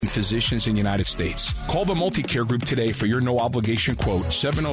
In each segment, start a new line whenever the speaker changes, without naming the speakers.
physicians in the United States. Call the Multicare Group today for your no-obligation quote,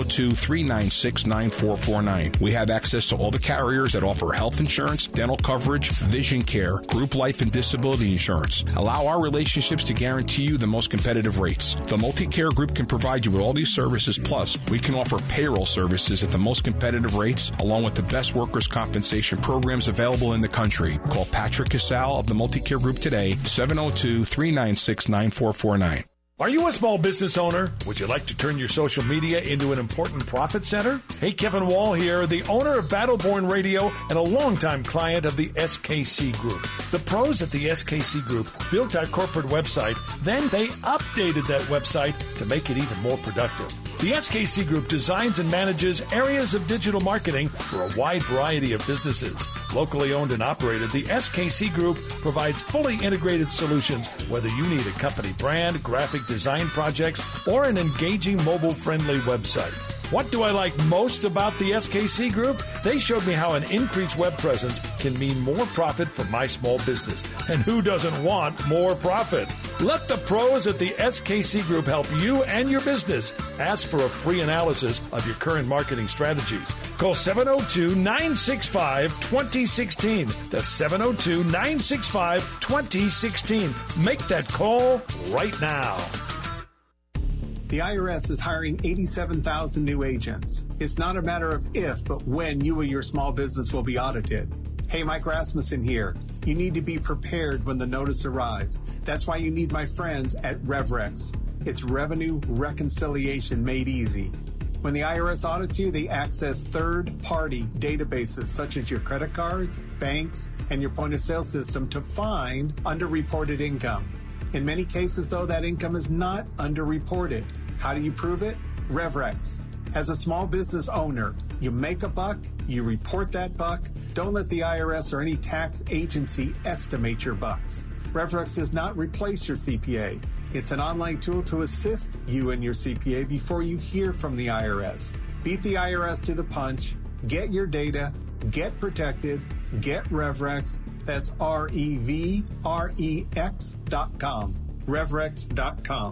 702-396-9449. We have access to all the carriers that offer health insurance, dental coverage, vision care, group life, and disability insurance. Allow our relationships to guarantee you the most competitive rates. The Multicare Group can provide you with all these services, plus we can offer payroll services at the most competitive rates, along with the best workers' compensation programs available in the country. Call Patrick Casal of the Multicare Group today, 702-396-9449.
Are you a small business owner? Would you like to turn your social media into an important profit center? Hey, Kevin Wall here, the owner of Battleborn Radio and a longtime client of the SKC Group. The pros at the SKC Group built our corporate website, then they updated that website to make it even more productive. The SKC Group designs and manages areas of digital marketing for a wide variety of businesses. Locally owned and operated, the SKC Group provides fully integrated solutions, whether you need a company brand, graphic design projects, or an engaging mobile-friendly website. What do I like most about the SKC Group? They showed me how an increased web presence can mean more profit for my small business. And who doesn't want more profit? Let the pros at the SKC Group help you and your business. Ask for a free analysis of your current marketing strategies. Call 702-965-2016. That's 702-965-2016. Make that call right now.
The IRS is hiring 87,000 new agents. It's not a matter of if, but when you or your small business will be audited. Hey, Mike Rasmussen here. You need to be prepared when the notice arrives. That's why you need my friends at RevRex. It's revenue reconciliation made easy. When the IRS audits you, they access third-party databases such as your credit cards, banks, and your point-of-sale system to find underreported income. In many cases, though, that income is not underreported. How do you prove it? RevRex. As a small business owner, you make a buck, you report that buck. Don't let the IRS or any tax agency estimate your bucks. RevRex does not replace your CPA. It's an online tool to assist you and your CPA before you hear from the IRS. Beat the IRS to the punch. Get your data. Get protected. Get RevRex. That's RevRex.com. RevRex.com.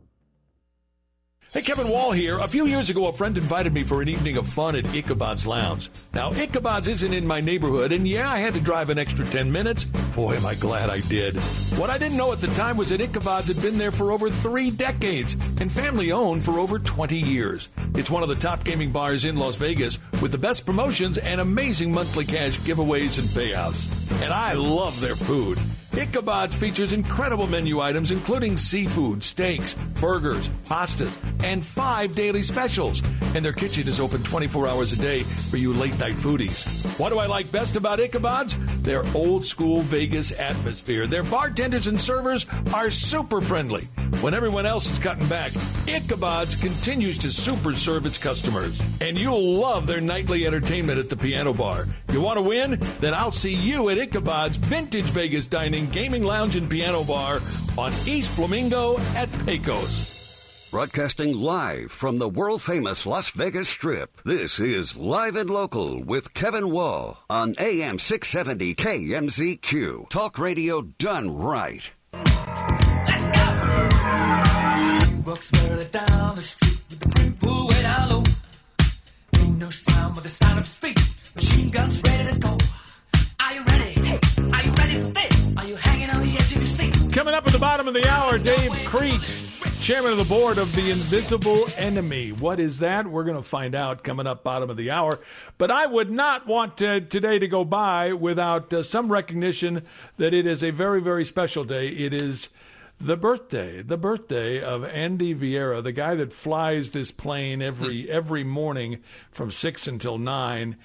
Hey, Kevin Wall here. A few years ago, a friend invited me for an evening of fun at Ichabod's Lounge. Now, Ichabod's isn't in my neighborhood, and yeah, I had to drive an extra 10 minutes. Boy, am I glad I did. What I didn't know at the time was that Ichabod's had been there for over 3 decades and family-owned for over 20 years. It's one of the top gaming bars in Las Vegas with the best promotions and amazing monthly cash giveaways and payouts. And I love their food. Ichabod features incredible menu items including seafood, steaks, burgers, pastas, and 5 daily specials. And their kitchen is open 24 hours a day for you late-night foodies. What do I like best about Ichabod's? Their old-school Vegas atmosphere. Their bartenders and servers are super friendly. When everyone else is cutting back, Ichabod's continues to super serve its customers. And you'll love their nightly entertainment at the piano bar. You want to win? Then I'll see you at Ichabod's Vintage Vegas Dining, Gaming Lounge, and Piano Bar on East Flamingo at Pecos.
Broadcasting live from the world-famous Las Vegas Strip, this is Live and Local with Kevin Wall on AM 670 KMZQ. Talk radio done right.
Let's go! Walks early down the street with the big pool way down low. Ain't no sound but the sound of speed. Machine guns ready to go. Are you ready? Hey, are you ready for this? Are you hanging on the edge of your seat?
Coming up at the bottom of the hour, Dave Creek, chairman of the board of the Invisible Enemy. What is that? We're going to find out coming up bottom of the hour. But I would not want today to go by without some recognition that it is a very, very special day. It is the birthday of Andy Vieira, the guy that flies this plane every morning from 6 until 9.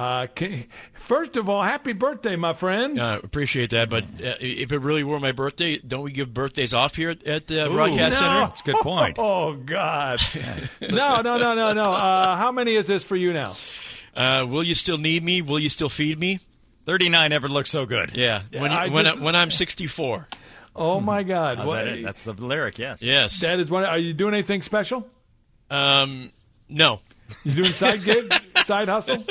First of all, happy birthday, my friend.
Appreciate that, but if it really were my birthday, don't we give birthdays off here at the Broadcast Center?
That's a good point. Oh, God. No. How many is this for you now?
Will you still need me? Will you still feed me?
39 never looked so good.
Yeah, when I'm 64.
Oh, my God.
That's the lyric, yes.
Yes.
That is one. Are you doing anything special?
No.
You doing side gig, side hustle?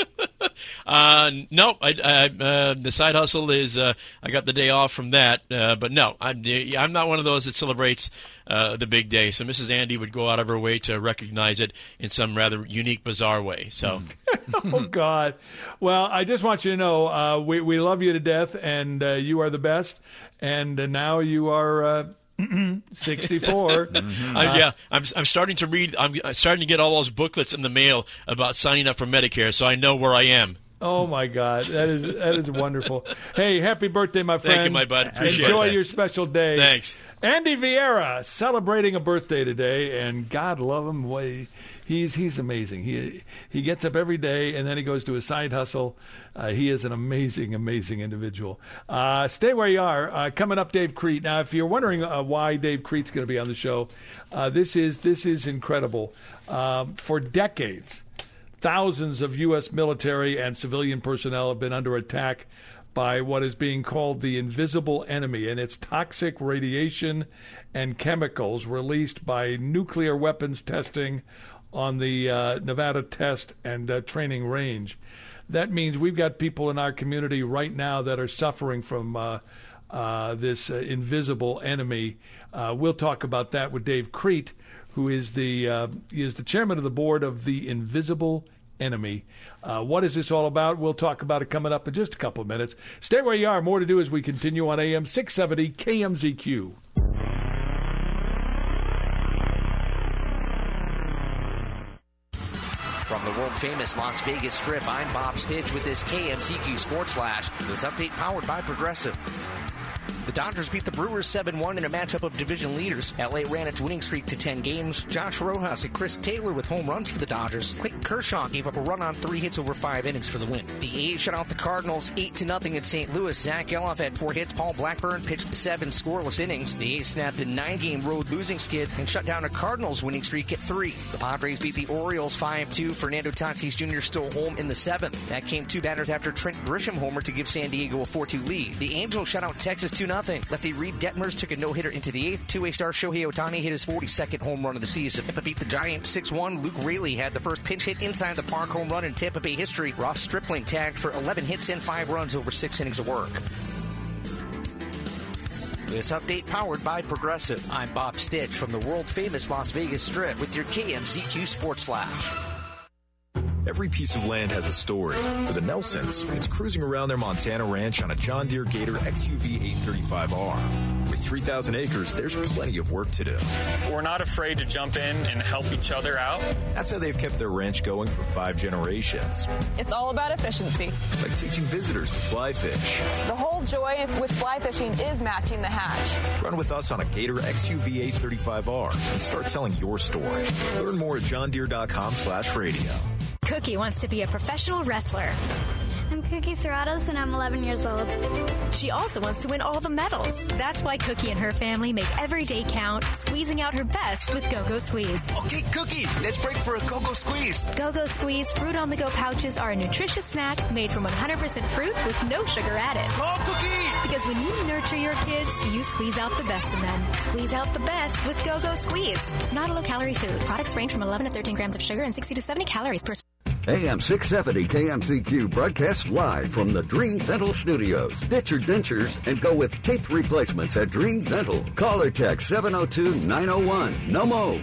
No, the side hustle is I got the day off from that, but no, I'm not one of those that celebrates the big day. So Mrs. Andy would go out of her way to recognize it in some rather unique, bizarre way. So,
oh God! Well, I just want you to know we love you to death, and you are the best. And now you are 64.
I'm starting to read. I'm starting to get all those booklets in the mail about signing up for Medicare, so I know where I am.
Oh my God, that is wonderful. Hey, happy birthday, my friend!
Thank you, my bud. Appreciate
Enjoy
it.
your special day.
Thanks.
Andy Vieira celebrating a birthday today, and God love him. He's amazing. He gets up every day, and then he goes to his side hustle. He is an amazing, amazing individual. Stay where you are. Coming up, Dave Crete. Now, if you're wondering why Dave Crete's going to be on the show, this is incredible. For decades, thousands of U.S. military and civilian personnel have been under attack by what is being called the invisible enemy, and it's toxic radiation and chemicals released by nuclear weapons testing on the Nevada Test and Training Range. That means we've got people in our community right now that are suffering from this invisible enemy. We'll talk about that with Dave Crete, who is the chairman of the board of the Invisible Enemy. What is this all about? We'll talk about it coming up in just a couple of minutes. Stay where you are. More to do as we continue on AM 670 KMZQ.
From the world-famous Las Vegas Strip, I'm Bob Stitch with this KMZQ Sports Flash. This update powered by Progressive. The Dodgers beat the Brewers 7-1 in a matchup of division leaders. LA ran its winning streak to 10 games. Josh Rojas and Chris Taylor with home runs for the Dodgers. Clayton Kershaw gave up a run on 3 hits over 5 innings for the win. The A's shut out the Cardinals 8-0 in St. Louis. Zach Geloff had 4 hits. Paul Blackburn pitched 7 scoreless innings. The A's snapped a 9-game road losing skid and shut down a Cardinals winning streak at 3. The Padres beat the Orioles 5-2. Fernando Tatis Jr. stole home in the 7th. That came 2 batters after Trent Grisham homered to give San Diego a 4-2 lead. The Angels shut out Texas 2-0. Lefty Reed Detmers took a no-hitter into the 8th. Two-way star Shohei Ohtani hit his 42nd home run of the season. Tampa beat the Giants 6-1. Luke Raley had the first pinch hit inside the park home run in Tampa Bay history. Ross Stripling tagged for 11 hits and 5 runs over 6 innings of work. This update powered by Progressive. I'm Bob Stitch from the world-famous Las Vegas Strip with your KMZQ Sports Flash.
Every piece of land has a story. For the Nelsons, it's cruising around their Montana ranch on a John Deere Gator XUV 835R. With 3,000 acres, there's plenty of work to do.
We're not afraid to jump in and help each other out.
That's how they've kept their ranch going for 5 generations.
It's all about efficiency.
Like teaching visitors to fly fish.
The whole joy with fly fishing is matching the hatch.
Run with us on a Gator XUV 835R and start telling your story. Learn more at johndeere.com/radio.
Cookie wants to be a professional wrestler.
I'm Cookie Serratos, and I'm 11 years old.
She also wants to win all the medals. That's why Cookie and her family make every day count, squeezing out her best with Go-Go Squeeze.
Okay, Cookie, let's break for a Go-Go Squeeze.
Go-Go Squeeze Fruit on the Go pouches are a nutritious snack made from 100% fruit with no sugar added.
Go, Cookie!
Because when you nurture your kids, you squeeze out the best in them. Squeeze out the best with Go-Go Squeeze. Not a low-calorie food. Products range from 11 to 13 grams of sugar and 60 to 70 calories per
AM 670 KMZQ broadcasts live from the Dream Dental Studios. Ditch your dentures and go with teeth replacements at Dream Dental. Call or text 702-901. No mo.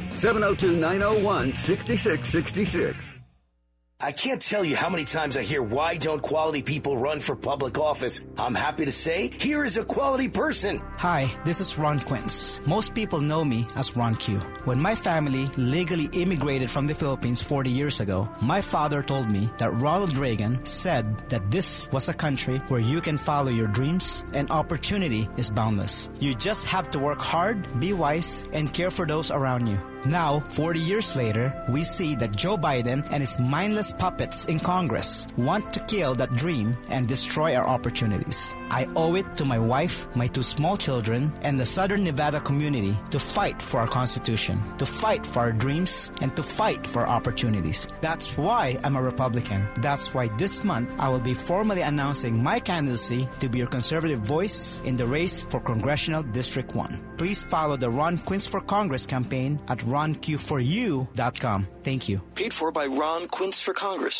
702-901-6666.
I can't tell you how many times I hear, why don't quality people run for public office? I'm happy to say, here is a quality person.
Hi, this is Ron Quince. Most people know me as Ron Q. When my family legally immigrated from the Philippines 40 years ago, my father told me that Ronald Reagan said that this was a country where you can follow your dreams and opportunity is boundless. You just have to work hard, be wise, and care for those around you. Now, 40 years later, we see that Joe Biden and his mindless puppets in Congress want to kill that dream and destroy our opportunities. I owe it to my wife, my 2 small children, and the Southern Nevada community to fight for our Constitution, to fight for our dreams, and to fight for our opportunities. That's why I'm a Republican. That's why this month I will be formally announcing my candidacy to be your conservative voice in the race for Congressional District 1. Please follow the Ron Quince for Congress campaign at ronq4u.com. Thank you.
Paid for by Ron Quince for Congress.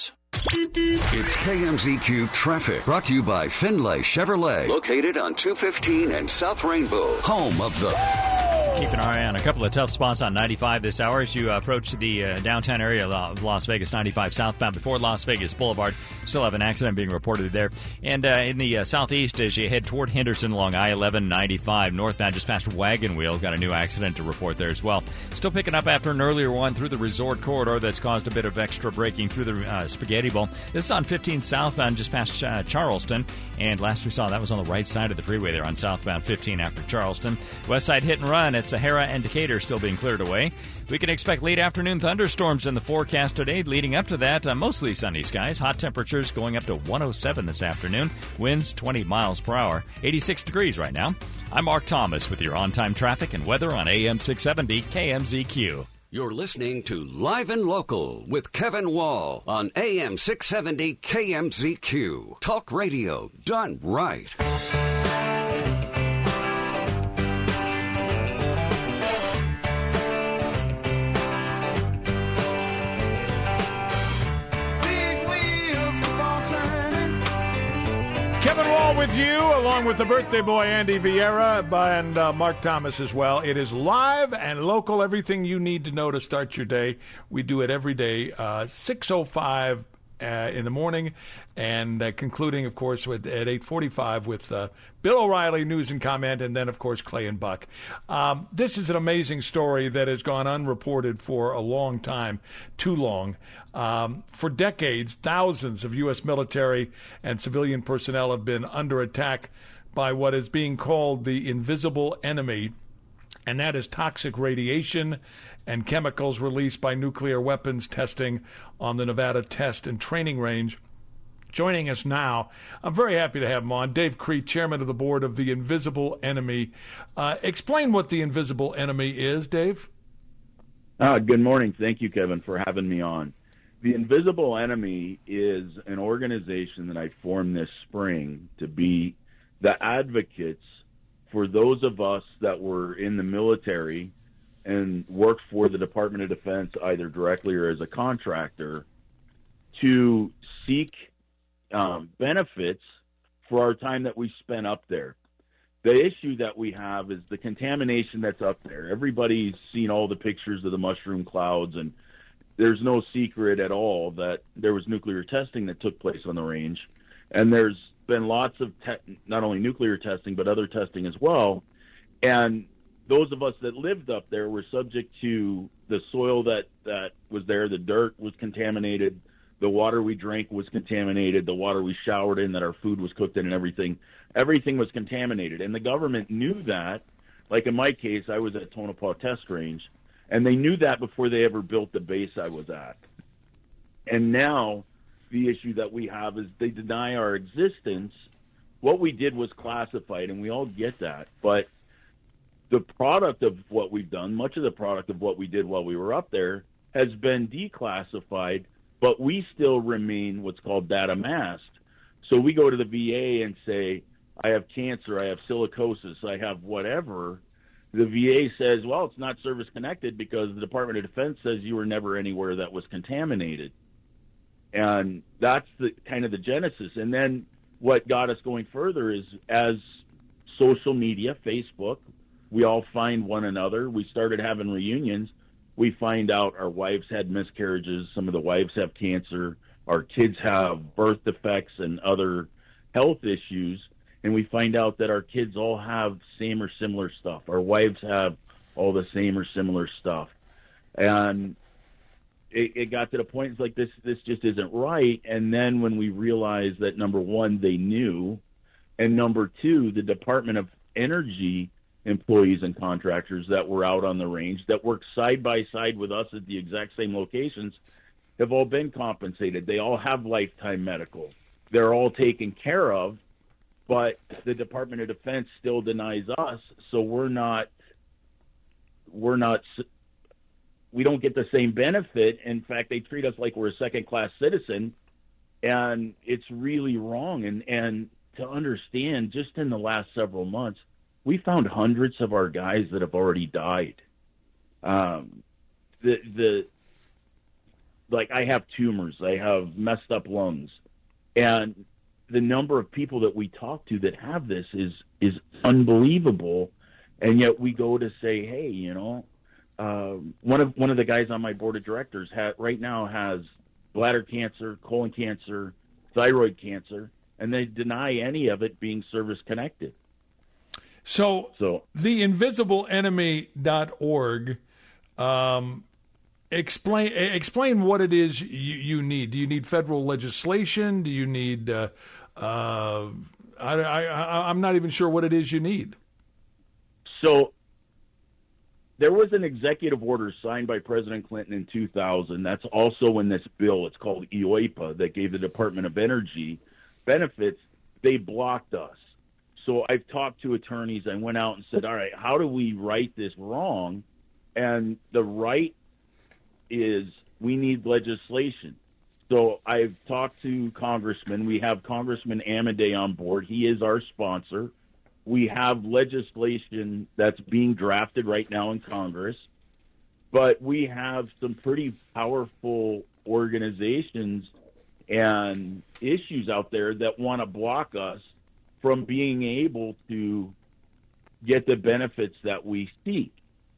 It's KMZQ Traffic, brought to you by Finlay Chevrolet, located on 215 and South Rainbow, home of the...
Keep an eye on a couple of tough spots on 95 this hour as you approach the downtown area of Las Vegas, 95 southbound before Las Vegas Boulevard. Still have an accident being reported there. And in the southeast, as you head toward Henderson along I-11, 95 northbound, just past Wagon Wheel, got a new accident to report there as well. Still picking up after an earlier one through the resort corridor that's caused a bit of extra braking through the Spaghetti Bowl. This is on 15 southbound, just past Charleston. And last we saw, that was on the right side of the freeway there on southbound 15 after Charleston. West side hit and run at Sahara and Decatur still being cleared away. We can expect late afternoon thunderstorms in the forecast today. Leading up to that, mostly sunny skies. Hot temperatures going up to 107 this afternoon. Winds 20 miles per hour. 86 degrees right now. I'm Mark Thomas with your on-time traffic and weather on AM 670 KMZQ.
You're listening to Live and Local with Kevin Wall on AM 670 KMZQ. Talk radio done right.
Kevin Wall with you, along with the birthday boy Andy Vieira and Mark Thomas as well. It is Live and Local, everything you need to know to start your day. We do it every day, 6:05 in the morning, and concluding, of course, at 8:45 with Bill O'Reilly, news and comment, and then, of course, Clay and Buck. This is an amazing story that has gone unreported for a long time, too long. For decades, thousands of U.S. military and civilian personnel have been under attack by what is being called the invisible enemy, and that is toxic radiation and chemicals released by nuclear weapons testing on the Nevada Test and Training Range. Joining us now, I'm very happy to have him on, Dave Crete, chairman of the board of the Invisible Enemy. Explain what the Invisible Enemy is, Dave.
Good morning. Thank you, Kevin, for having me on. The Invisible Enemy is an organization that I formed this spring to be the advocates for those of us that were in the military and worked for the Department of Defense, either directly or as a contractor, to seek benefits for our time that we spent up there. The issue that we have is the contamination that's up there. Everybody's seen all the pictures of the mushroom clouds, and there's no secret at all that there was nuclear testing that took place on the range. And there's been lots of not only nuclear testing, but other testing as well. And those of us that lived up there were subject to the soil that was there. The dirt was contaminated. The water we drank was contaminated. The water we showered in, that our food was cooked in, and everything was contaminated. And the government knew that. Like in my case, I was at Tonopah Test Range, and they knew that before they ever built the base I was at. And now the issue that we have is they deny our existence. What we did was classified, and we all get that. But the product of what we've done, much of the product of what we did while we were up there, has been declassified, but we still remain what's called data masked. So we go to the VA and say, I have cancer, I have silicosis, I have whatever. The VA says, well, it's not service-connected because the Department of Defense says you were never anywhere that was contaminated. And that's the kind of the genesis. And then what got us going further is, as social media, Facebook, we all find one another. We started having reunions. We find out our wives had miscarriages. Some of the wives have cancer. Our kids have birth defects and other health issues. And we find out that our kids all have same or similar stuff. Our wives have all the same or similar stuff. And it got to the point, it's like, this just isn't right. And then when we realized that, number one, they knew, and number two, the Department of Energy employees and contractors that were out on the range that work side by side with us at the exact same locations have all been compensated. They all have lifetime medical. They're all taken care of, but the Department of Defense still denies us, so we don't get the same benefit. In fact, they treat us like we're a second-class citizen, and it's really wrong. And to understand, just in the last several months, we found hundreds of our guys that have already died. The like I have tumors, I have messed up lungs, and the number of people that we talk to that have this is unbelievable. And yet we go to say, hey, you know, one of the guys on my board of directors right now has bladder cancer, colon cancer, thyroid cancer, and they deny any of it being service connected.
So the invisiblenemy.org, explain what it is you need. Do you need federal legislation? Do you need I'm not even sure what it is you need.
So there was an executive order signed by President Clinton in 2000. That's also in this bill. It's called EOIPA that gave the Department of Energy benefits. They blocked us. So I've talked to attorneys. I went out and said, all right, how do we right this wrong? And the right is we need legislation. So I've talked to congressmen. We have Congressman Amodei on board. He is our sponsor. We have legislation that's being drafted right now in Congress. But we have some pretty powerful organizations and issues out there that want to block us from being able to get the benefits that we seek.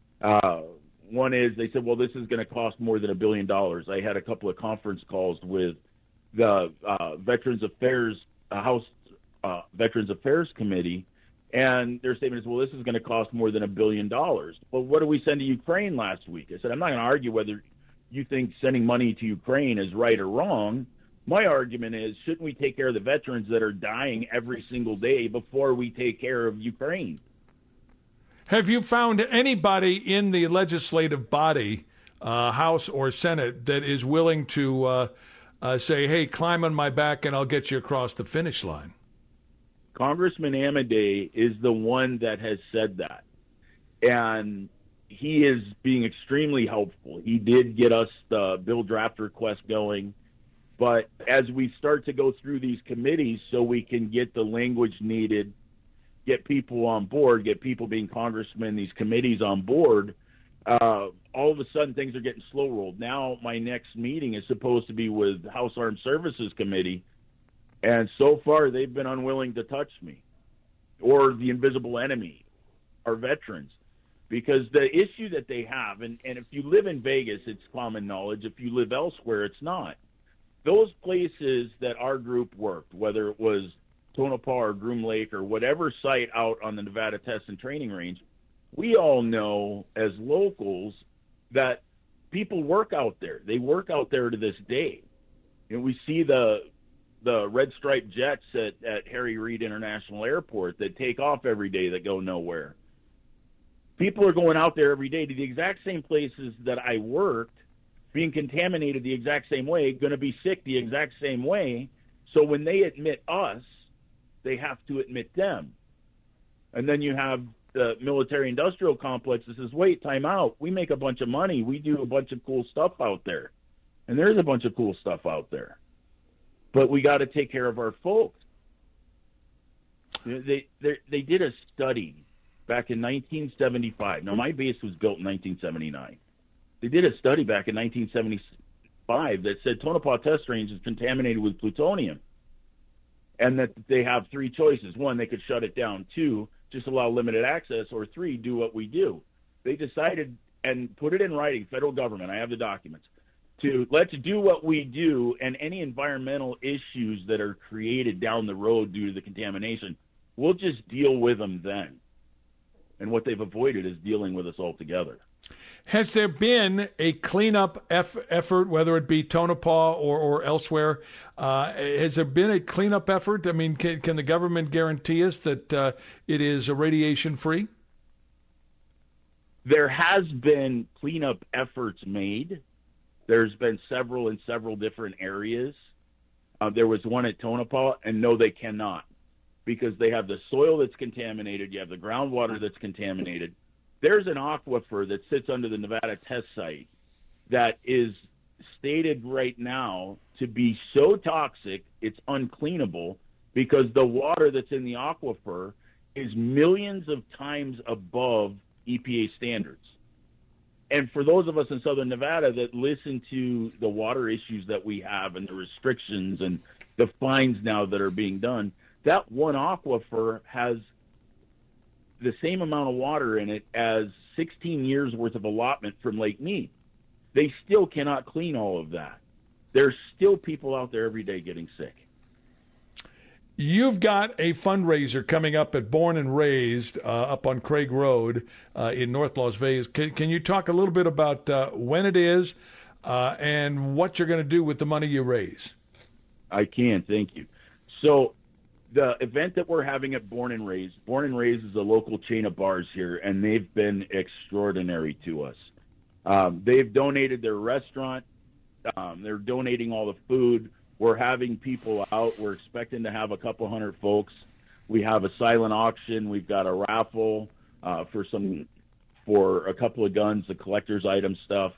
One is they said, well, this is going to cost more than $1 billion. I had a couple of conference calls with the Veterans Affairs House Veterans Affairs Committee, and their statement is, well, this is going to cost more than $1 billion. Well, what did we send to Ukraine last week? I said, I'm not going to argue whether you think sending money to Ukraine is right or wrong. My argument is, shouldn't we take care of the veterans that are dying every single day before we take care of Ukraine?
Have you found anybody in the legislative body, House or Senate, that is willing to say, hey, climb on my back and I'll get you across the finish line?
Congressman Amodei is the one that has said that. And he is being extremely helpful. He did get us the bill draft request going. But as we start to go through these committees so we can get the language needed, get people on board, get people being congressmen, these committees on board, all of a sudden things are getting slow rolled. Now my next meeting is supposed to be with House Armed Services Committee, and so far they've been unwilling to touch me or the invisible enemy, our veterans. Because the issue that they have, and if you live in Vegas, it's common knowledge. If you live elsewhere, it's not. Those places that our group worked, whether it was Tonopah or Groom Lake or whatever site out on the Nevada Test and Training Range, we all know as locals that people work out there. They work out there to this day. And we see the red striped jets at Harry Reid International Airport that take off every day that go nowhere. People are going out there every day to the exact same places that I worked, being contaminated the exact same way, going to be sick the exact same way. So when they admit us, they have to admit them. And then you have the military-industrial complex that says, wait, time out. We make a bunch of money. We do a bunch of cool stuff out there. And there's a bunch of cool stuff out there. But we got to take care of our folks. They did a study back in 1975. Now, my base was built in 1979. They did a study back in 1975 that said Tonopah Test Range is contaminated with plutonium, and that they have three choices. One, they could shut it down. Two, just allow limited access. Or three, do what we do. They decided and put it in writing, federal government, I have the documents, to let's do what we do, and any environmental issues that are created down the road due to the contamination, we'll just deal with them then. And what they've avoided is dealing with us altogether.
Has there been a cleanup effort, whether it be Tonopah or elsewhere? Has there been a cleanup effort? I mean, can the government guarantee us that it is radiation-free?
There has been cleanup efforts made. There's been several in several different areas. There was one at Tonopah, and no, they cannot, because they have the soil that's contaminated. You have the groundwater that's contaminated. There's an aquifer that sits under the Nevada test site that is stated right now to be so toxic it's uncleanable, because the water that's in the aquifer is millions of times above EPA standards. And for those of us in Southern Nevada that listen to the water issues that we have and the restrictions and the fines now that are being done, that one aquifer has the same amount of water in it as 16 years worth of allotment from Lake Mead. They still cannot clean all of that. There's still people out there every day getting sick.
You've got a fundraiser coming up at Born and Raised up on Craig Road in North Las Vegas. Can you talk a little bit about when it is and what you're going to do with the money you raise?
I can, thank you. So the event that we're having at Born and Raised is a local chain of bars here, and they've been extraordinary to us. They've donated their restaurant. They're donating all the food. We're having people out. We're expecting to have a couple hundred folks. We have a silent auction. We've got a raffle for a couple of guns, the collector's item stuff.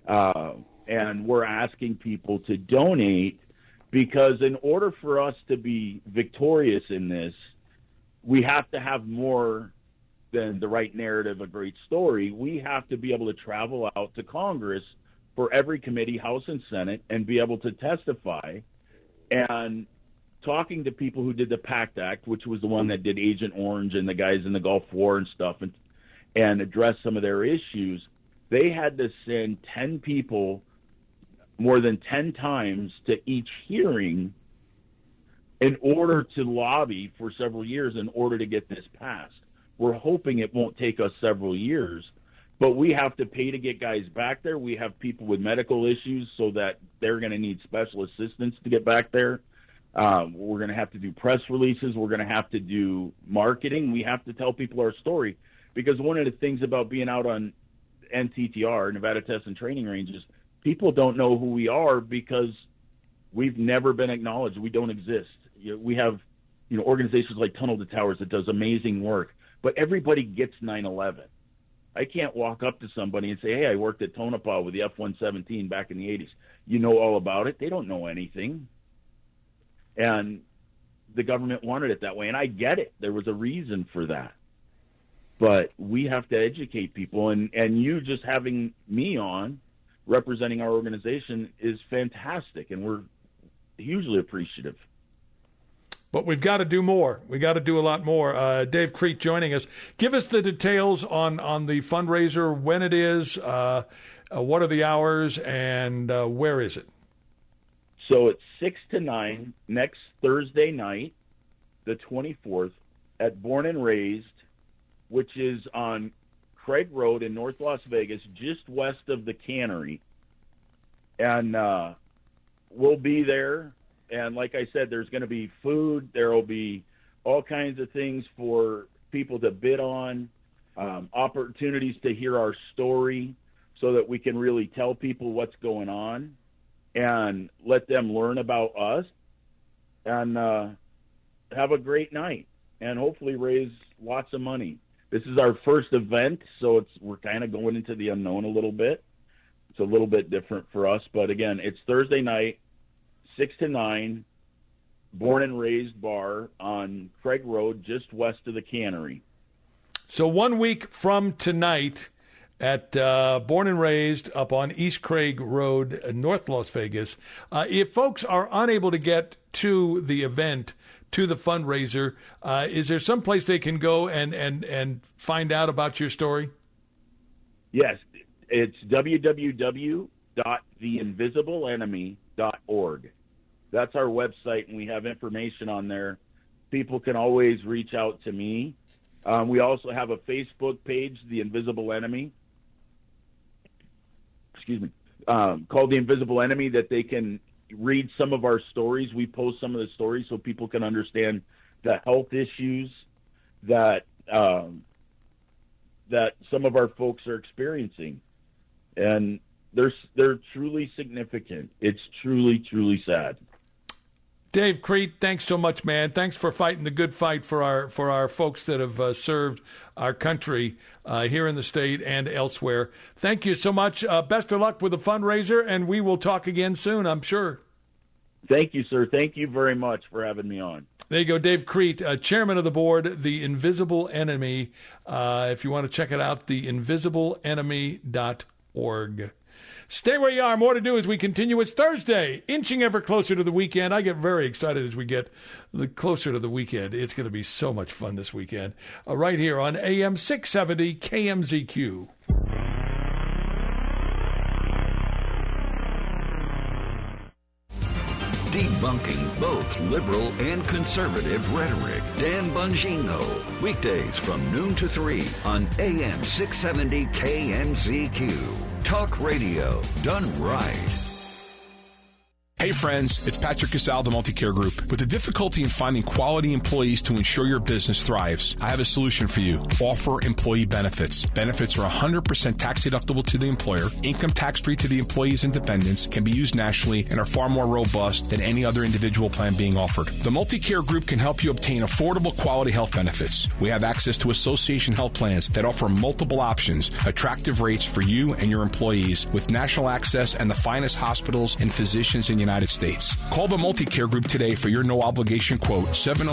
And we're asking people to donate because in order for us to be victorious in this, we have to have more than the right narrative, a great story. We have to be able to travel out to Congress for every committee, House and Senate, and be able to testify. And talking to people who did the PACT Act, which was the one that did Agent Orange and the guys in the Gulf War and stuff, and address some of their issues, they had to send 10 people more than 10 times to each hearing in order to lobby for several years in order to get this passed. We're hoping it won't take us several years, but we have to pay to get guys back there. We have people with medical issues so that they're going to need special assistance to get back there. We're going to have to do press releases. We're going to have to do marketing. We have to tell people our story because one of the things about being out on NTTR, Nevada Test and Training Ranges, people don't know who we are because we've never been acknowledged. We don't exist. We have organizations like Tunnel to Towers that does amazing work, but everybody gets 9/11. I can't walk up to somebody and say, hey, I worked at Tonopah with the F-117 back in the 80s. You know all about it? They don't know anything. And the government wanted it that way, and I get it. There was a reason for that. But we have to educate people, and you just having me on representing our organization is fantastic, and we're hugely appreciative.
But we've got to do more. We've got to do a lot more. Dave Crete joining us. Give us the details on the fundraiser, when it is, what are the hours, and where is it?
So it's 6 to 9 next Thursday night, the 24th, at Born and Raised, which is on Craig Road in North Las Vegas, just west of the cannery. And we'll be there. And like I said, there's going to be food. There will be all kinds of things for people to bid on, opportunities to hear our story so that we can really tell people what's going on and let them learn about us and have a great night and hopefully raise lots of money. This is our first event, so we're kind of going into the unknown a little bit. It's a little bit different for us. But, again, it's Thursday night, 6 to 9, Born and Raised Bar on Craig Road, just west of the cannery.
So 1 week from tonight at Born and Raised up on East Craig Road, North Las Vegas. If folks are unable to get to the event, to the fundraiser, is there some place they can go and find out about your story?
Yes, it's www.theinvisiblenemy.org. That's our website, and we have information on there. People can always reach out to me. We also have a Facebook page, The Invisible Enemy, called The Invisible Enemy, that they can read some of our stories. We post some of the stories so people can understand the health issues that that some of our folks are experiencing. And they're truly significant. It's truly, truly sad.
Dave Crete, thanks so much, man. Thanks for fighting the good fight for our folks that have served our country here in the state and elsewhere. Thank you so much. Best of luck with the fundraiser, and we will talk again soon, I'm sure.
Thank you, sir. Thank you very much for having me on.
There you go, Dave Crete, chairman of the board, The Invisible Enemy. If you want to check it out, theinvisiblenemy.org. Stay where you are. More to do as we continue. It's Thursday, inching ever closer to the weekend. I get very excited as we get closer to the weekend. It's going to be so much fun this weekend. Right here on AM 670 KMZQ.
Debunking both liberal and conservative rhetoric. Dan Bongino. Weekdays from noon to 3 on AM 670 KMZQ. Talk radio done right.
Hey friends, it's Patrick Casal, the Multicare Group. With the difficulty in finding quality employees to ensure your business thrives, I have a solution for you. Offer employee benefits. Benefits are 100% tax deductible to the employer, income tax free to the employee's and dependents, can be used nationally, and are far more robust than any other individual plan being offered. The Multicare Group can help you obtain affordable quality health benefits. We have access to association health plans that offer multiple options, attractive rates for you and your employees, with national access and the finest hospitals and physicians in the United States. Call the Multicare Group today for your no-obligation quote,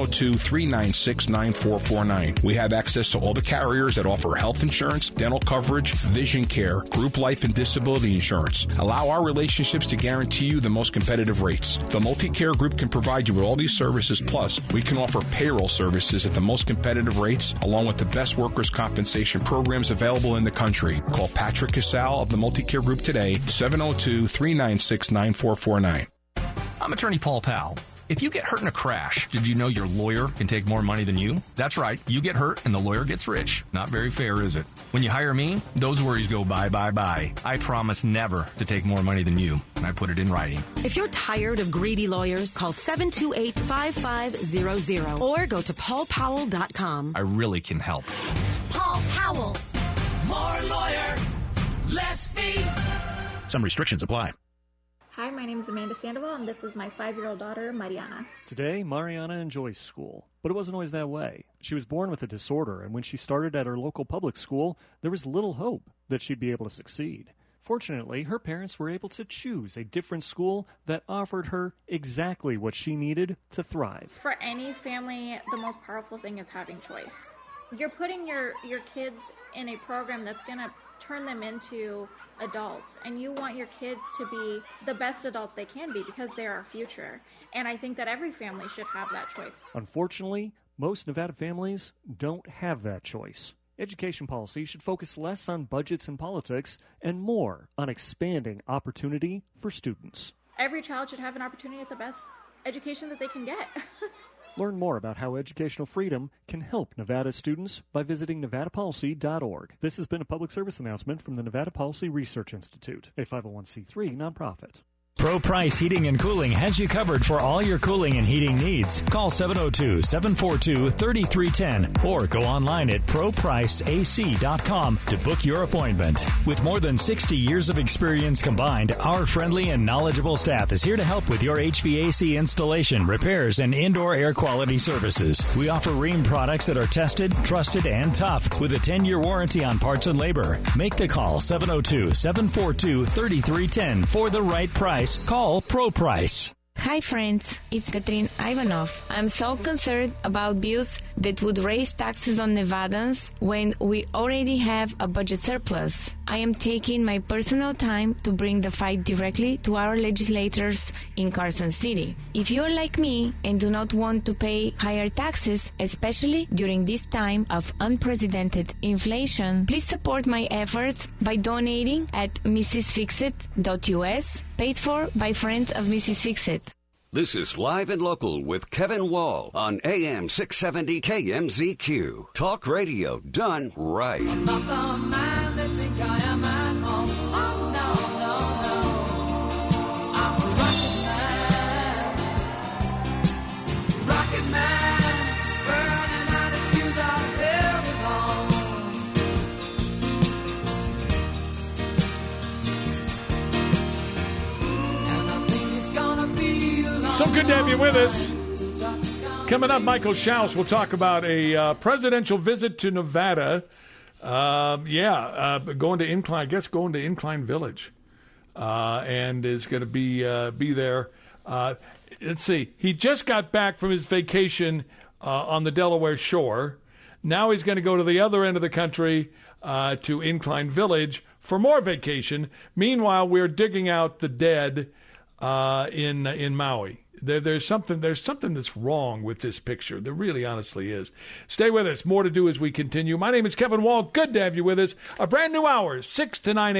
702-396-9449. We have access to all the carriers that offer health insurance, dental coverage, vision care, group life and disability insurance. Allow our relationships to guarantee you the most competitive rates. The Multicare Group can provide you with all these services, plus we can offer payroll services at the most competitive rates, along with the best workers' compensation programs available in the country. Call Patrick Casal of the Multicare Group today, 702-396-9449.
I'm attorney Paul Powell. If you get hurt in a crash, did you know your lawyer can take more money than you? That's right. You get hurt and the lawyer gets rich. Not very fair, is it? When you hire me, those worries go bye, bye, bye. I promise never to take more money than you, and I put it in writing.
If you're tired of greedy lawyers, call 728-5500 or go to paulpowell.com.
I really can help.
Paul Powell. More lawyer, less fee.
Some restrictions apply.
Hi, my name is Amanda Sandoval, and this is my 5-year-old daughter, Mariana.
Today, Mariana enjoys school, but it wasn't always that way. She was born with a disorder, and when she started at her local public school, there was little hope that she'd be able to succeed. Fortunately, her parents were able to choose a different school that offered her exactly what she needed to thrive.
For any family, the most powerful thing is having choice. You're putting your kids in a program that's going to turn them into adults, and you want your kids to be the best adults they can be because they're our future. And I think that every family should have that choice.
Unfortunately, most Nevada families don't have that choice. Education policy should focus less on budgets and politics and more on expanding opportunity for students.
Every child should have an opportunity at the best education that they can get.
Learn more about how educational freedom can help Nevada students by visiting nevadapolicy.org. This has been a public service announcement from the Nevada Policy Research Institute, a 501c3 nonprofit.
Pro Price Heating and Cooling has you covered for all your cooling and heating needs. Call 702-742-3310 or go online at ProPriceAC.com to book your appointment. With more than 60 years of experience combined, our friendly and knowledgeable staff is here to help with your HVAC installation, repairs, and indoor air quality services. We offer Rheem products that are tested, trusted, and tough with a 10-year warranty on parts and labor. Make the call 702-742-3310 for the right price. Call Pro Price.
Hi friends, it's Katrin Ivanov. I'm so concerned about bills that would raise taxes on Nevadans when we already have a budget surplus. I am taking my personal time to bring the fight directly to our legislators in Carson City. If you are like me and do not want to pay higher taxes, especially during this time of unprecedented inflation, please support my efforts by donating at MrsFixit.us, paid for by friends of Mrs. Fixit.
This is Live and Local with Kevin Wall on AM 670 KMZQ. Talk radio done right.
I'm not the man that think I am at home. Oh, no, no, no. I'm a rocket man, burning out the fuse out of every home. And I think it's gonna be
So good to have you with us. Coming up, Michael Schaus will talk about a presidential visit to Nevada. Going to Incline Village, and is going to be there. Let's see. He just got back from his vacation on the Delaware shore. Now he's going to go to the other end of the country to Incline Village for more vacation. Meanwhile, we're digging out the dead in Maui. There's something that's wrong with this picture. There really honestly is. Stay with us. More to do as we continue. My name is Kevin Wall. Good to have you with us. A brand new hour, 6 to 9 a.m.